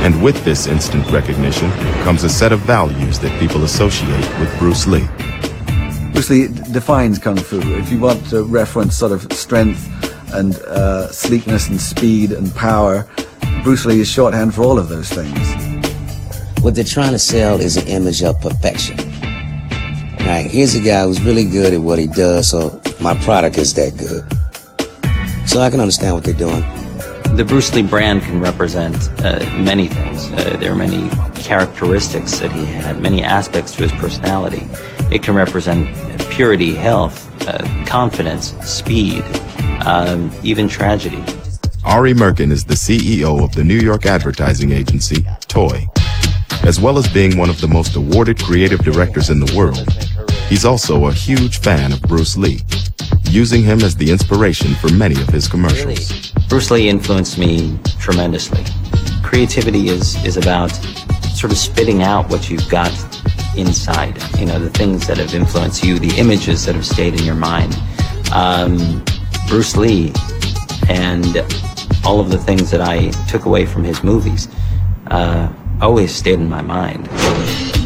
And with this instant recognition comes a set of values that people associate with Bruce Lee. Bruce Lee defines Kung Fu. If you want to reference sort of strength and sleekness and speed and power, Bruce Lee is shorthand for all of those things. What they're trying to sell is an image of perfection. Right, here's a guy who's really good at what he does, so my product is that good. So I can understand what they're doing. The Bruce Lee brand can represent many things. There are many characteristics that he had, many aspects to his personality. It can represent purity, health, confidence, speed, even tragedy. Ari Merkin is the CEO of the New York advertising agency, Toy. As well as being one of the most awarded creative directors in the world, he's also a huge fan of Bruce Lee, using him as the inspiration for many of his commercials. Bruce Lee influenced me tremendously. Creativity is about sort of spitting out what you've got inside, you know, the things that have influenced you, the images that have stayed in your mind. Bruce Lee and all of the things that I took away from his movies always stayed in my mind.